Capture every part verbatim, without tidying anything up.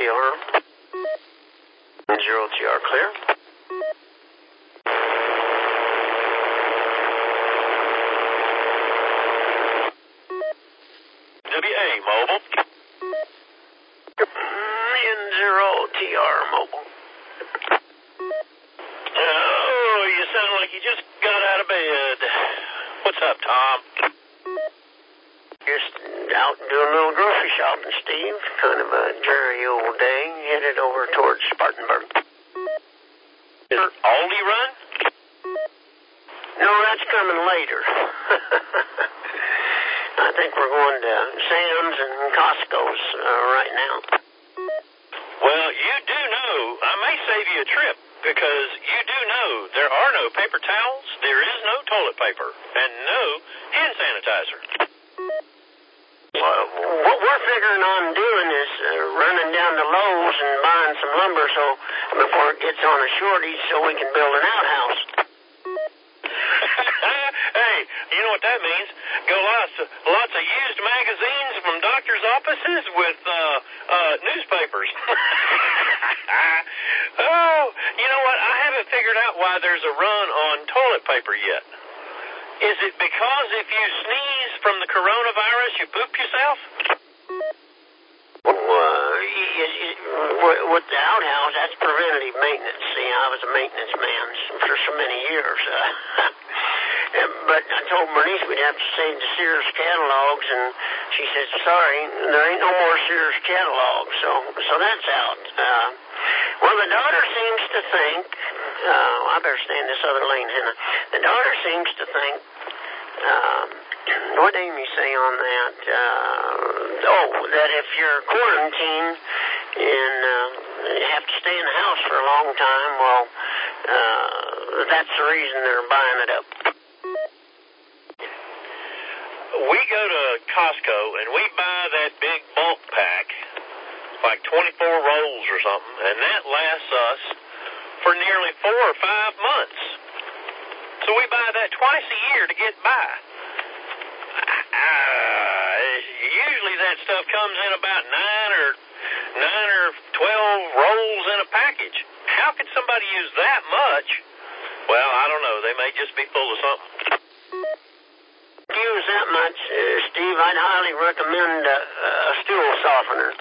R. Zero T R, clear. W A, mobile. N zero T R, mobile. Oh, you sound like you just got out of bed. What's up, Tom? Just out doing a little grocery shopping, Steve. Kind of a dreary old day. Headed over towards Spartanburg. Aldi run? No, that's coming later. I think we're going to Sam's and Costco's uh, right now. Well, you do know, I may save you a trip, because you do know there are no paper towels, there is no toilet paper, and no hand sanitizer. Well, what we're figuring on doing is uh, running down to Lowe's and buying some lumber so before it gets on a shortage so we can build an outhouse. Hey, you know what that means? Go lots of, lots of used magazines from doctors' offices with uh, uh, newspapers. Oh, you know what? I haven't figured out why there's a run on toilet paper yet. Is it because if you sneeze from the coronavirus, you poop yourself? Well, uh, y- y- y- with the outhouse, that's preventative maintenance. See, I was a maintenance man for so many years. Uh, but I told Bernice we'd have to save the Sears catalogs, and she said, sorry, there ain't no more Sears catalogs, so so that's out. Uh, well, the daughter seems to think, uh, I better stay in this other lane, Hannah. The daughter seems to think, um, what did Amy say on that? Uh, oh, that if you're quarantined and uh, you have to stay in the house for a long time, well, uh, that's the reason they're buying it up. We go to Costco and we buy that big bulk pack, like twenty-four rolls or something, and that lasts us for nearly four or five months. So we buy that twice a year to get by. Uh, usually that stuff comes in about nine or nine or twelve rolls in a package. How could somebody use that much? Well, I don't know. They may just be full of something. Use that much, uh, Steve, I'd highly recommend uh, a stool softener.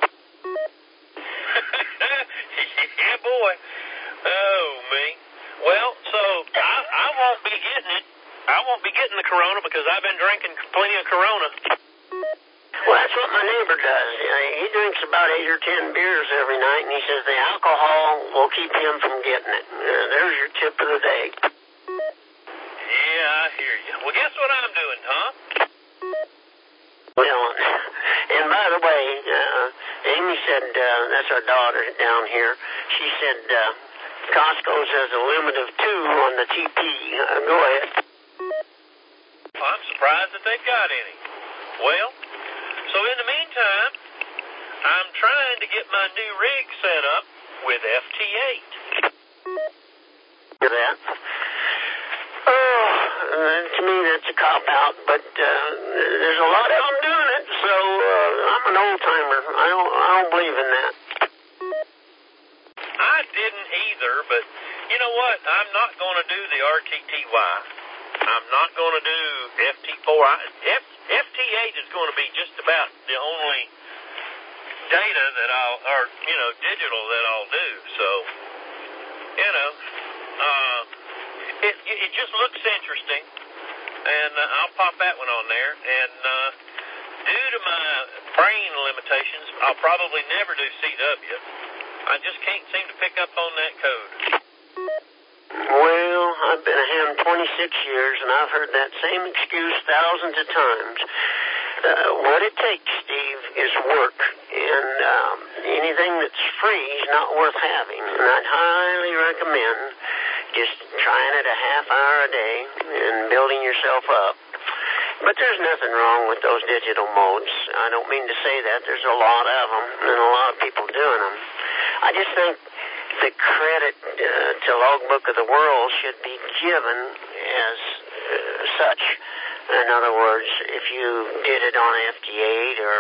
Yeah, boy. Oh, me. Well, so I, I won't be getting it. I won't be getting the Corona because I've been drinking plenty of Corona. Well, that's what my neighbor does. Uh, he drinks about eight or ten beers every night, and he says the alcohol will keep him from getting it. Uh, there's your tip of the day. Yeah, I hear you. Well, guess what I'm doing, Tom? Well, and by the way, uh, Amy said, uh, that's our daughter down here, she said uh, Costco's has a limit of two on the T P. Uh, go ahead. Well, I'm surprised that they've got any. Well, so in the meantime, I'm trying to get my new rig set up with F T eight. Hear that? Oh, uh, to me that's a cop-out, but uh, there's a lot of them doing it, so uh, I'm an old-timer. I don't, I don't believe in that. I didn't either, but you know what? I'm not going to do the R T T Y. I'm not going to do F T four. I, F, F T eight is going to be just about the only data that I'll, or, you know, digital that I'll do. So, you know, uh, it, it, it just looks interesting, and uh, I'll pop that one on there. And uh, due to my brain limitations, I'll probably never do C W. I just can't seem to pick up on that code. Well, I've been a ham twenty-six years, and I've heard that same excuse thousands of times. Uh, what it takes, Steve, is work, and um, anything that's free is not worth having. And I'd highly recommend just trying it a half hour a day and building yourself up. But there's nothing wrong with those digital modes. I don't mean to say that. There's a lot of them, and a lot of people doing them. I just think the credit uh, to Logbook of the World should be given as uh, such. In other words, if you did it on F T eight or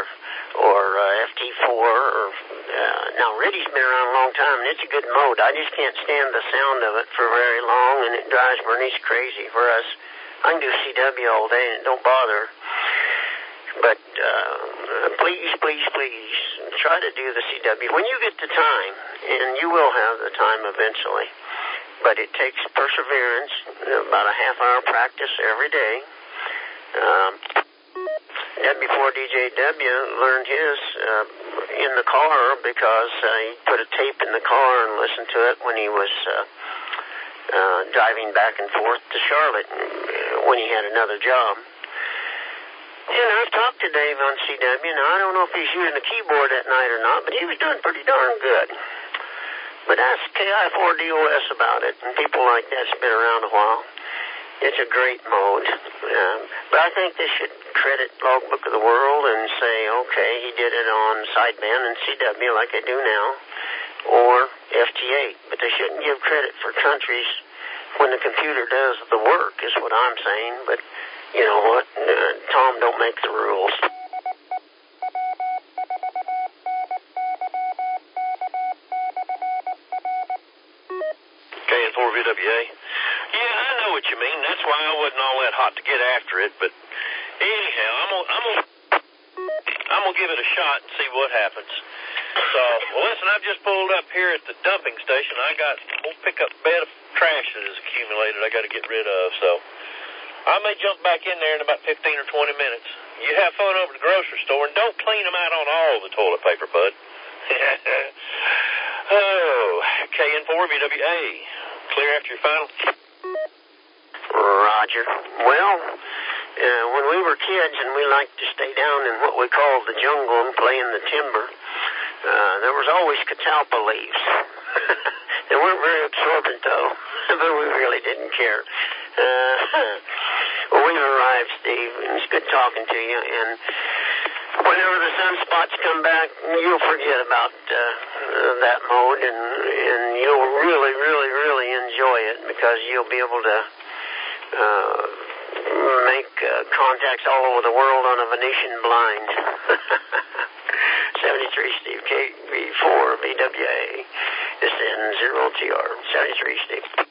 or uh, F T four. Or, uh, now, Riddy's been around a long time, and it's a good mode. I just can't stand the sound of it for very long, and it drives Bernice crazy for us. I can do C W all day, and it don't bother. But uh, please, please, please, try to do the C W when you get the time, and you will have the time eventually. But it takes perseverance, about a half-hour practice every day. Um, W four D J W learned his uh, in the car because uh, he put a tape in the car and listened to it when he was uh, uh, driving back and forth to Charlotte when he had another job. And I've talked to Dave on C W. Now, I don't know if he's using a keyboard that night or not, but he was doing pretty darn good. But ask K I four D O S about it, and people like that's been around a while. It's a great mode. Um, but I think they should credit Logbook of the World and say, okay, he did it on sideband and C W like they do now, or F T eight. But they shouldn't give credit for countries when the computer does the work, is what I'm saying. But you know what? Uh, Tom don't make the rules. K N four V W A. Yeah, I know what you mean. That's why I wasn't all that hot to get after it. But anyhow, I'm gonna, I'm gonna, I'm gonna give it a shot and see what happens. So, well, listen, I've just pulled up here at the dumping station. I got a whole pickup bed of trash that has accumulated. I got to get rid of. So, I may jump back in there in about fifteen or twenty minutes. You have fun over at the grocery store, and don't clean them out on all the toilet paper, bud. Oh, K N four V W A. Clear after your final? Roger. Well, uh, when we were kids and we liked to stay down in what we called the jungle and play in the timber, uh, there was always catalpa leaves. They weren't very absorbent, though, but we really didn't care. Uh, well, we've arrived, Steve, and it's good talking to you, and whenever the sunspots come back, you'll forget about uh, that mode, and, and you'll really, really, really enjoy it because you'll be able to uh, make uh, contacts all over the world on a Venetian blind. seventy-three Steve, K V four V W A, S N zero T R, seventy-three Steve.